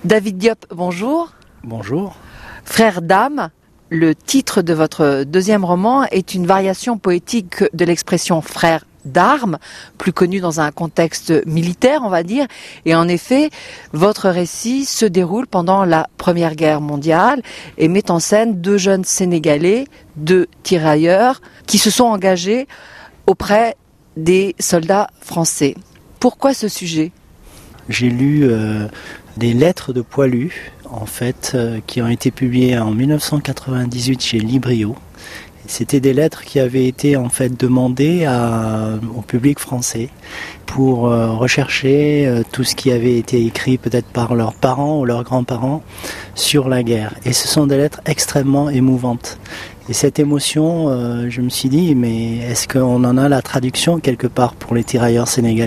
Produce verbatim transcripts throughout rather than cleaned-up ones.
David Diop, bonjour. Bonjour. Frères d'âme, le titre de votre deuxième roman est une variation poétique de l'expression frère d'armes, plus connue dans un contexte militaire, on va dire. Et en effet, votre récit se déroule pendant la Première Guerre mondiale et met en scène deux jeunes Sénégalais, deux tirailleurs, qui se sont engagés auprès des soldats français. Pourquoi ce sujet ? J'ai lu euh, des lettres de poilus, en fait, euh, qui ont été publiées en dix-neuf cent quatre-vingt-dix-huit chez Librio. C'était des lettres qui avaient été en fait demandées à, au public français pour euh, rechercher euh, tout ce qui avait été écrit peut-être par leurs parents ou leurs grands-parents sur la guerre. Et ce sont des lettres extrêmement émouvantes. Et cette émotion, euh, je me suis dit, mais est-ce qu'on en a la traduction quelque part pour les tirailleurs sénégalais ?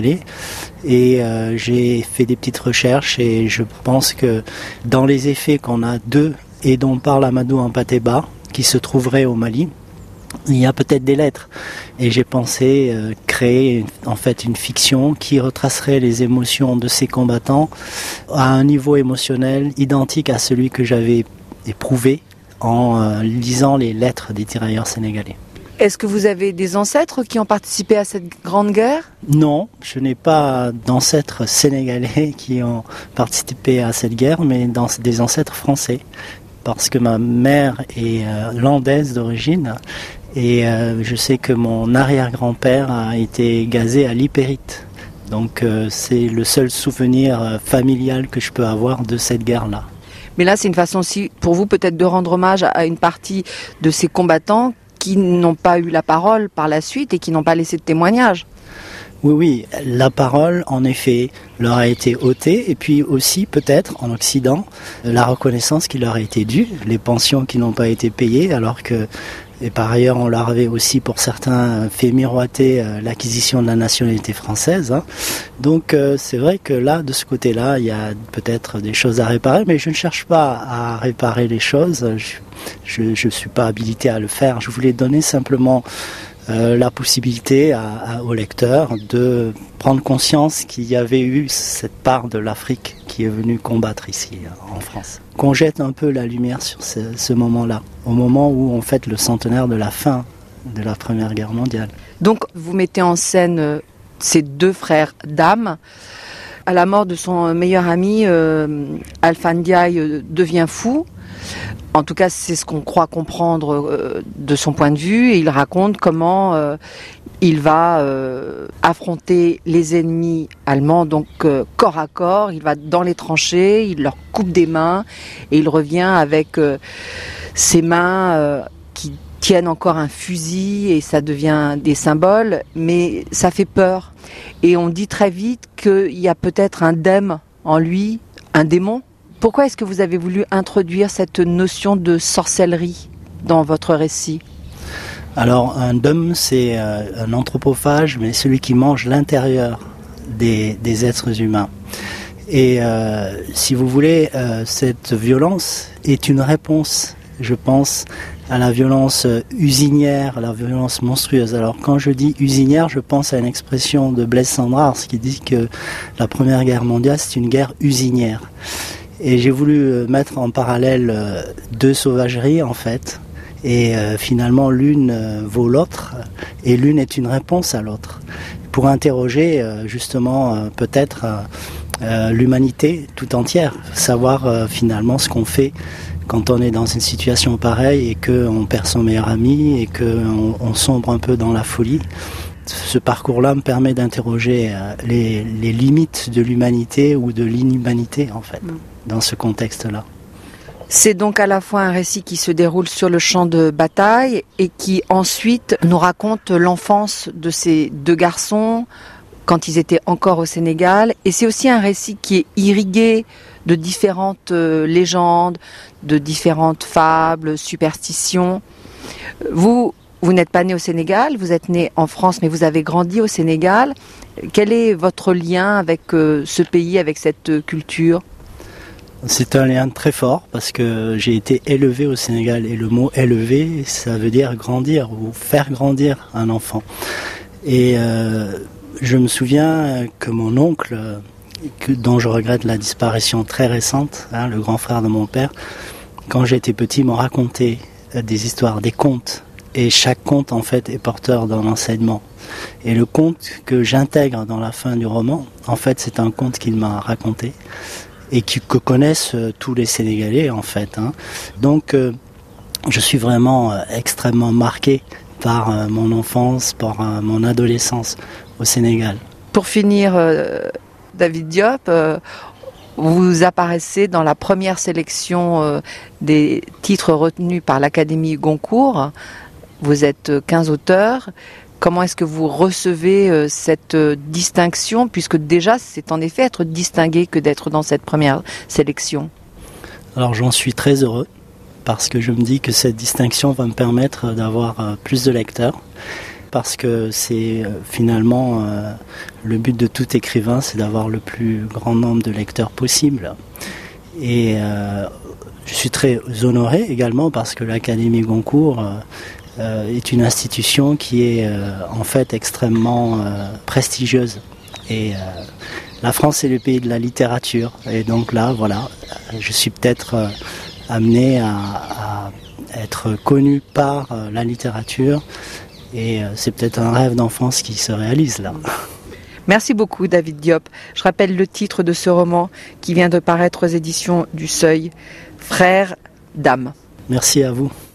Et euh, j'ai fait des petites recherches et je pense que dans les effets qu'on a d'eux et dont parle Amadou Hampâté-Bâ, qui se trouverait au Mali, il y a peut-être des lettres. Et j'ai pensé euh, créer en fait une fiction qui retracerait les émotions de ces combattants à un niveau émotionnel identique à celui que j'avais éprouvé en euh, lisant les lettres des tirailleurs sénégalais. Est-ce que vous avez des ancêtres qui ont participé à cette grande guerre ? Non, je n'ai pas d'ancêtres sénégalais qui ont participé à cette guerre, mais dans des ancêtres français. Parce que ma mère est euh, landaise d'origine et euh, je sais que mon arrière-grand-père a été gazé à l'Hypérite. Donc euh, c'est le seul souvenir euh, familial que je peux avoir de cette guerre-là. Mais là, c'est une façon aussi pour vous peut-être de rendre hommage à une partie de ces combattants qui n'ont pas eu la parole par la suite et qui n'ont pas laissé de témoignage. Oui, oui, la parole, en effet, leur a été ôtée, et puis aussi, peut-être, en Occident, la reconnaissance qui leur a été due, les pensions qui n'ont pas été payées, alors que, et par ailleurs, on leur avait aussi, pour certains, fait miroiter euh, l'acquisition de la nationalité française. Hein. Donc, euh, c'est vrai que là, de ce côté-là, il y a peut-être des choses à réparer, mais je ne cherche pas à réparer les choses, je ne suis pas habilité à le faire. Je voulais donner simplement Euh, la possibilité à, à, aux lecteurs de prendre conscience qu'il y avait eu cette part de l'Afrique qui est venue combattre ici en France. Qu'on jette un peu la lumière sur ce, ce moment-là, au moment où on fête le centenaire de la fin de la Première Guerre mondiale. Donc vous mettez en scène ces deux frères d'âme. À la mort de son meilleur ami, euh, Alpha Ndiaye euh, devient fou. En tout cas, c'est ce qu'on croit comprendre euh, de son point de vue. Et il raconte comment euh, il va euh, affronter les ennemis allemands, donc euh, corps à corps. Il va dans les tranchées, il leur coupe des mains et il revient avec euh, ses mains euh, qui tiennent encore un fusil et ça devient des symboles. Mais ça fait peur. Et on dit très vite qu'il y a peut-être un dème en lui, un démon. Pourquoi est-ce que vous avez voulu introduire cette notion de sorcellerie dans votre récit ? Alors, un dème, c'est euh, un anthropophage, mais celui qui mange l'intérieur des, des êtres humains. Et euh, si vous voulez, euh, cette violence est une réponse, je pense, à la violence usinière, à la violence monstrueuse. Alors, quand je dis usinière, je pense à une expression de Blaise Cendrars qui dit que la Première Guerre mondiale, c'est une guerre usinière. Et j'ai voulu mettre en parallèle euh, deux sauvageries, en fait. Et euh, finalement, l'une euh, vaut l'autre, et l'une est une réponse à l'autre. Pour interroger, euh, justement, euh, peut-être euh, euh, l'humanité tout entière. Savoir euh, finalement ce qu'on fait quand on est dans une situation pareille et qu'on perd son meilleur ami et qu'on on sombre un peu dans la folie. Ce parcours-là me permet d'interroger euh, les, les limites de l'humanité ou de l'inhumanité, en fait, dans ce contexte-là. C'est donc à la fois un récit qui se déroule sur le champ de bataille et qui ensuite nous raconte l'enfance de ces deux garçons quand ils étaient encore au Sénégal. Et c'est aussi un récit qui est irrigué de différentes euh, légendes, de différentes fables, superstitions. Vous, vous n'êtes pas né au Sénégal, vous êtes né en France, mais vous avez grandi au Sénégal. Quel est votre lien avec euh, ce pays, avec cette culture ? C'est un lien très fort parce que j'ai été élevé au Sénégal et le mot élever, ça veut dire grandir ou faire grandir un enfant. Et euh, je me souviens que mon oncle que, dont je regrette la disparition très récente, hein, le grand frère de mon père, quand j'étais petit, m'ont raconté des histoires, des contes. Et chaque conte, en fait, est porteur d'un enseignement. Et le conte que j'intègre dans la fin du roman, en fait, c'est un conte qu'il m'a raconté et qui, que connaissent tous les Sénégalais, en fait. Hein. Donc, euh, je suis vraiment euh, extrêmement marqué par euh, mon enfance, par euh, mon adolescence au Sénégal. Pour finir, euh, David Diop, euh, vous apparaissez dans la première sélection euh, des titres retenus par l'Académie Goncourt. Vous êtes quinze auteurs. Comment est-ce que vous recevez euh, cette euh, distinction, puisque déjà c'est en effet être distingué que d'être dans cette première sélection? Alors j'en suis très heureux, parce que je me dis que cette distinction va me permettre d'avoir euh, plus de lecteurs, parce que c'est euh, finalement euh, le but de tout écrivain, c'est d'avoir le plus grand nombre de lecteurs possible. Et euh, je suis très honoré également parce que l'Académie Goncourt euh, euh, est une institution qui est euh, en fait extrêmement euh, prestigieuse. Et euh, la France est le pays de la littérature. Et donc là, voilà, je suis peut-être euh, amené à, à être connu par euh, la littérature. Et euh, c'est peut-être un rêve d'enfance qui se réalise là. Merci beaucoup David Diop. Je rappelle le titre de ce roman qui vient de paraître aux éditions du Seuil, Frères d'âme. Merci à vous.